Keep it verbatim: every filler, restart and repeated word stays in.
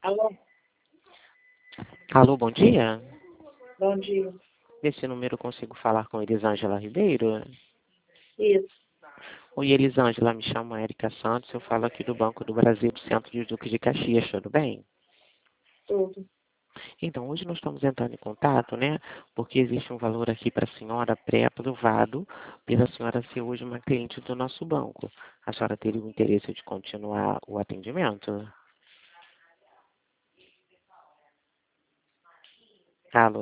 Alô, Alô, bom dia. bom dia. Nesse número eu consigo falar com Elisângela Ribeiro? Isso, Oi, Elisângela, me chamo Érica Santos, eu falo aqui do Banco do Brasil, do Centro de Duque de Caxias, tudo bem? tudo. Então, hoje nós estamos entrando em contato, né? Porque existe um valor aqui para a senhora pré-aprovado pela senhora ser hoje uma cliente do nosso banco. A senhora teria o interesse de continuar o atendimento? Alô?